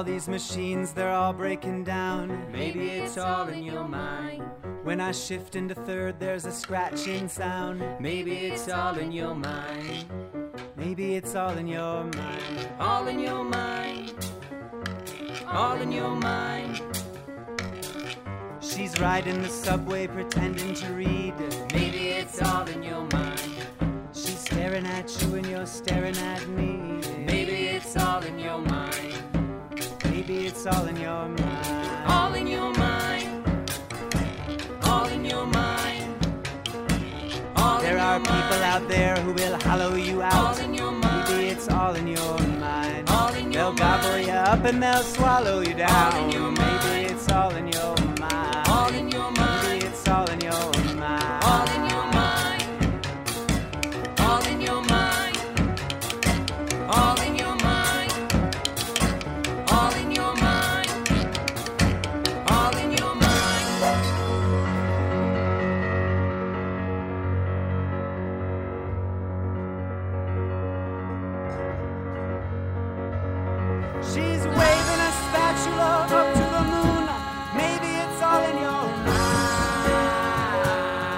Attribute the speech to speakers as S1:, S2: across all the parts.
S1: All these machines, they're all breaking down.
S2: Maybe it's all in your mind.
S1: When I shift into third, there's a scratching sound.
S2: Maybe it's all in your mind.
S1: Maybe it's all in your mind.
S2: All in your mind. All in your mind.
S1: She's riding the subway pretending to read.
S2: Maybe it's all in your mind.
S1: She's staring at you and you're staring at me.
S2: Maybe it's all in your mind.
S1: Maybe it's all in your mind.
S2: All in your mind. All in your mind. All
S1: there are people out there who will hollow you out.
S2: All in your mind.
S1: Maybe it's all in your mind.
S2: All in your
S1: they'll gobble you up and they'll swallow you down.
S2: All in your
S1: Maybe it's all in your mind.
S2: All in your mind.
S1: Maybe it's all in your mind.
S2: All in your mind. All in your mind. All in your mind. All in your mind. All in your mind. She's waving a spatula up to the moon. Maybe it's all in your mind.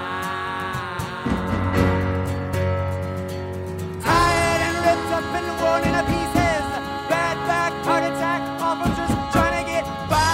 S2: Tired and ripped up and worn into pieces. Bad back, heart attack, off of just trying to get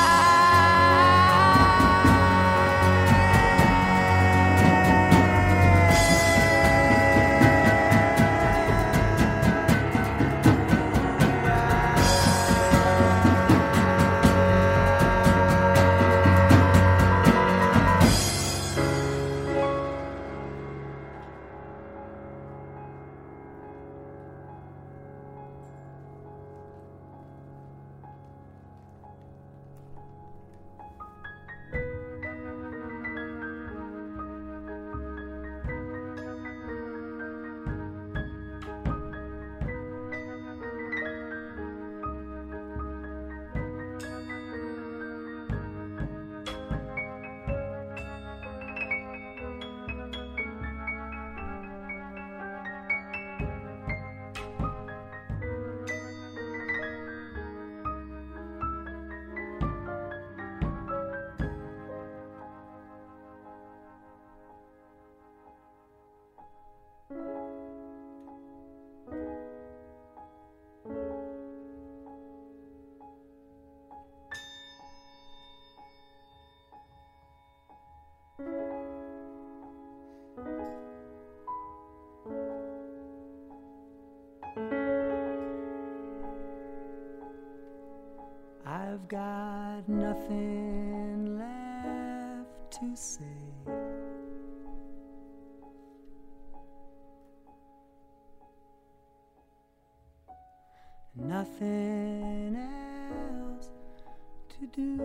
S2: I've got nothing left to say. Nothing else to do.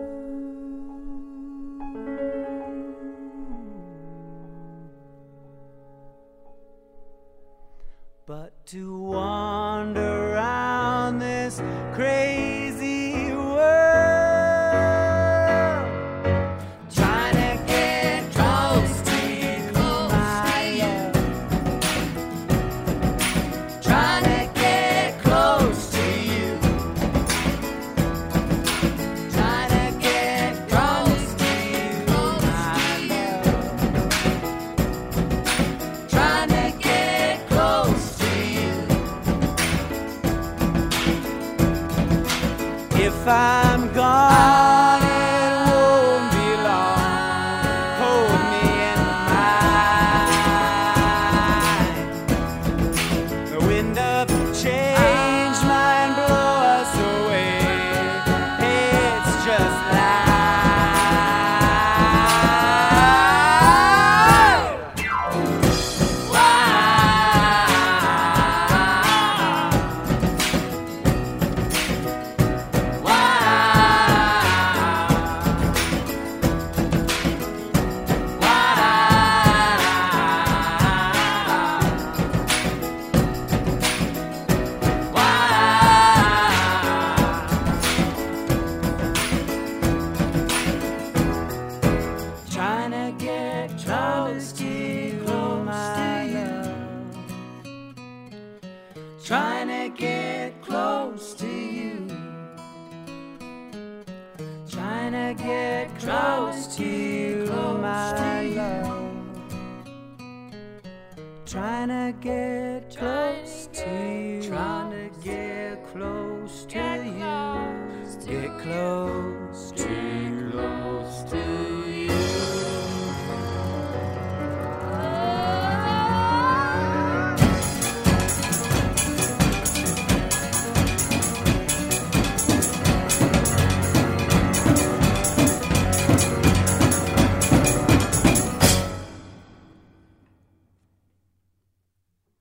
S2: But to wander around this crazy world, trying to get close to you, my love. Trying to get close to you. Trying to get close to you, my love. Trying to get close to you. If I'm gone, it won't be long. Hold me in mind. The wind of change might blow us away. It's just trying to get close to you, my love. Trying to get close to you.
S1: close to you, my love. Trying to get close to you. Trying to get close to you. Get close to you.